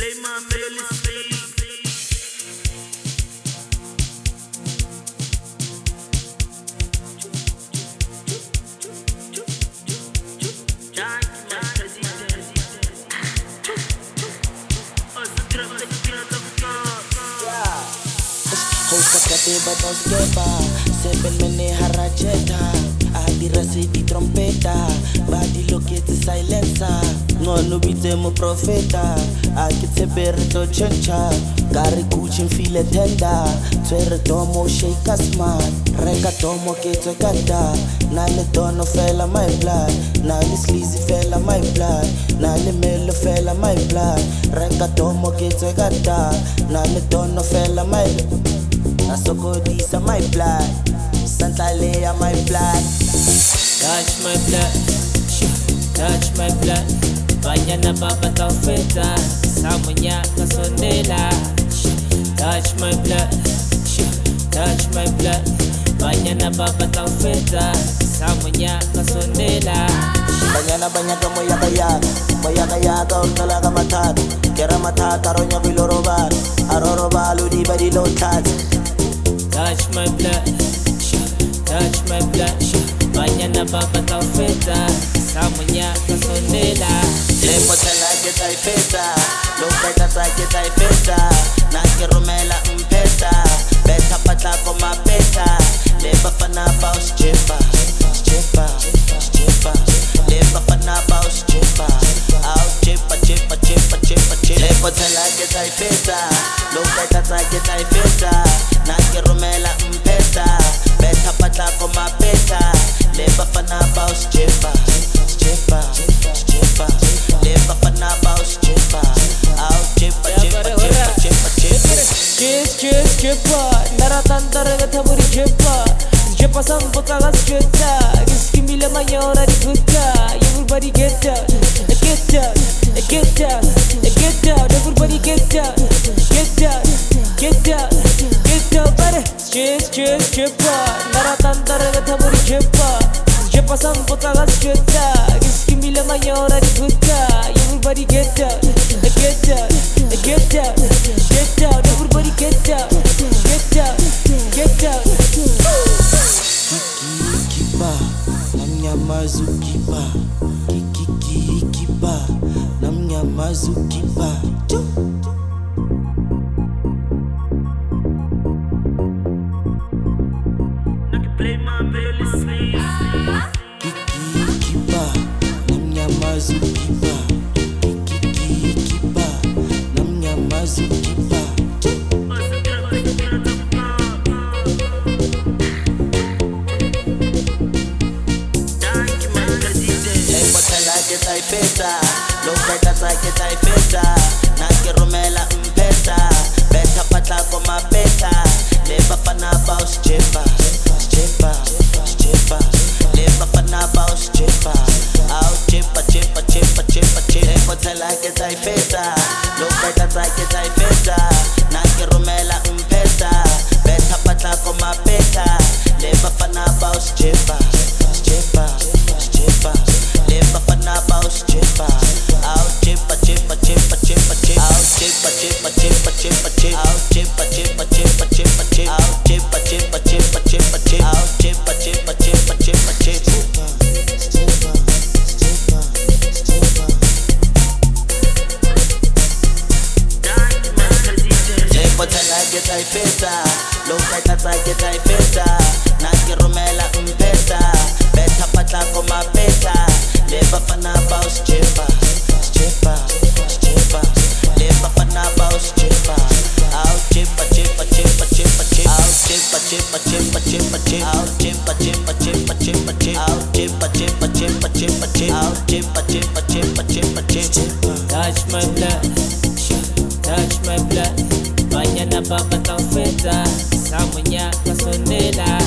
play my playlist. But no skepa, 7 minute harajeta. Adira si di trompeta, badi lokete silencer. Ngono bite mo profeta, akitse berito chencha. Gari kuchin file tenda, twere domo shake a smart. Reka domo kete kata, nale dono fella my blood, nale sleazy fella my blood, nale melo fella my blood. Reka domo kete kata, nale dono fella my blood. Nasokodisa my blood, Santa Leia my blood. Touch my blood, touch my blood. Banyana baba taufeta, samunya kasondela. Touch my blood, touch my blood. Banyana baba taufeta, samunya kasondela. Banyana banyaka moyaka talaga matat. Kera matat aronya bilorobar, aroroba ludi badi low tat. Touch my blood, touch my blood. Banyana baba taufeta, samunya kasondela. Lepo tela get I feta, lopeta sa get I feta. Nake romela mpesa, beta patla koma beta. Leba fana baus chepa, chepa, chepa. Leba fana baus chepa, out chepa, chepa, chepa, chepa, chepa. Lepo tela get I feta, lopeta sa get I feta. Nake romela mpesa, beta patla koma beta. Leba fana baus chepa, chepa, chepa. Leba fana baus chepa, out chepa, chepa, chepa, chepa, chepa. Chepa, naratandar gathaburi chepa. Chepa sambuka gas cheta, giskimila mayora di gutta. Everybody get down, get down, get down, get down. Everybody get down, get down, get down, get down. Bare, chepa, naratandar gathaburi chepa. Chepa sambuka gas cheta, giskimila mayora di gutta. Everybody get down, get down, get down, get down. Everybody get down, get down, get down. Kikikiba, namnyamazukiba. Kikikiba, namnyamazukiba. Play my playlist. Kikikiba, namnyamazukiba. Kikikiba, namnyamazukiba. Get I feta, lopeta sa get I feta. Nake romela mpesa, beta patla koma beta. Leba fana baus chepa, chepa, chepa. Leba fana baus chepa, out chepa, chepa, chepa, chepa, chepa. Lepotela get I feta, lopeta sa get I feta. Nake romela mpesa, beta patla koma beta. Leba fana baus chepa, chepa, chepa. Leba fana baus chepa, out chepa, chepa, chepa, chepa, chepa. Out chepa, chepa, chepa, chepa, chepa. Out chepa, chepa, chepa, chepa, chepa. Out chepa, chepa, chepa, chepa, chepa. Out chepa, chepa, chepa, chepa, chepa. Lepotela get I feta, lopeta sa get I feta. Nake romela mpesa, beta patla koma beta. Leba fana baus chepa, chepa, chepa. Leba fana baus chepa, out chepa, chepa, chepa, chepa, chepa. Out chepa, chepa, chepa, chepa, chepa. Out chepa, chepa, chepa, chepa, chepa. Out chepa, chepa, chepa, chepa, chepa. Out chepa, chepa, chepa, chepa, chepa. Touch my blood, touch my blood. Banyana baba taufeta, samunya kasondela.